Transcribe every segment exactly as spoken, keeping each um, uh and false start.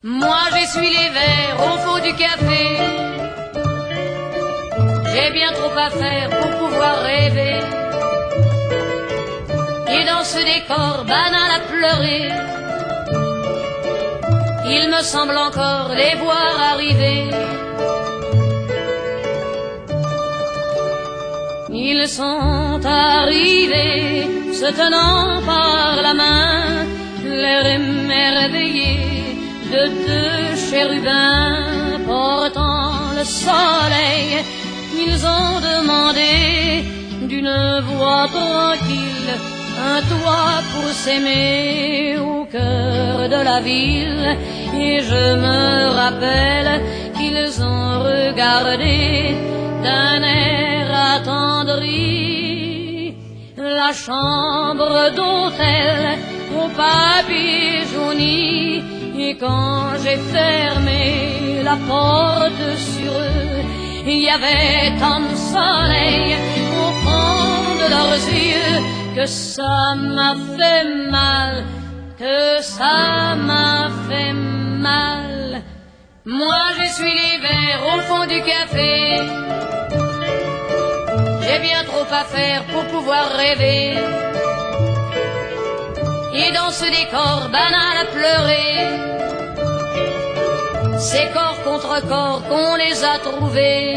Moi j'essuie les verres au fond du café. J'ai bien trop à faire pour pouvoir rêver. Et dans ce décor banal à pleurer, il me semble encore les voir arriver. Ils sont arrivés, se tenant par la main, l'air émerveillé de deux chérubins portant le soleil. Ils ont demandé d'une voix tranquille un toit pour s'aimer au cœur de la ville. Et je me rappelle qu'ils ont regardé d'un air attendri la chambre d'hôtel au papier jauni. Et quand j'ai fermé la porte sur eux, il y avait tant de soleil au fond de leurs yeux que ça m'a fait mal, que ça m'a fait mal. Moi j'essuie les verres au fond du café. J'ai bien trop à faire pour pouvoir rêver. Et dans ce décor banal à pleurer, c'est corps contre corps qu'on les a trouvés.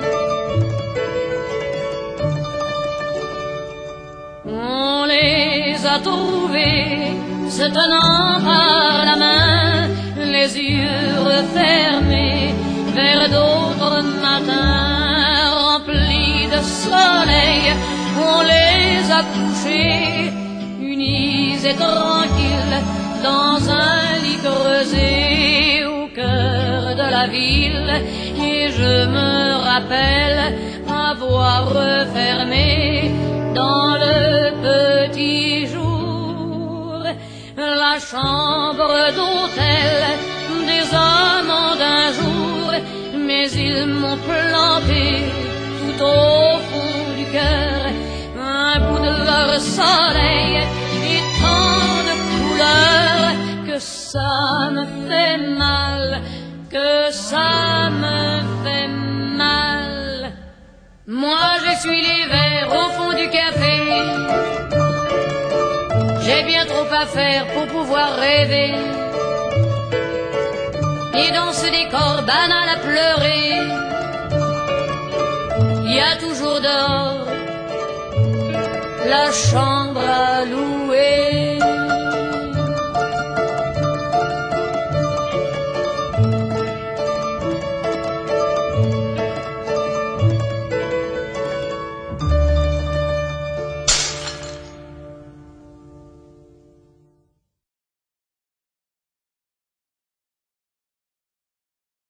On les a trouvés se tenant par la main, les yeux refermés vers d'autres matins remplis de soleil. On les a couchés unis et tranquilles dans un lit creusé au cœur de la ville. Et je me rappelle avoir refermé dans le petit jour la chambre d'hôtel des amants d'un jour. Mais ils m'ont planté tout au fond du cœur un bout de leur soleil et tant de couleurs que ça me fait mal, que ça me fait mal. Moi j'essuie les verres au fond du café. J'ai bien trop à faire pour pouvoir rêver. Et dans ce décor banal à pleurer, il y a toujours dehors la chambre à louer.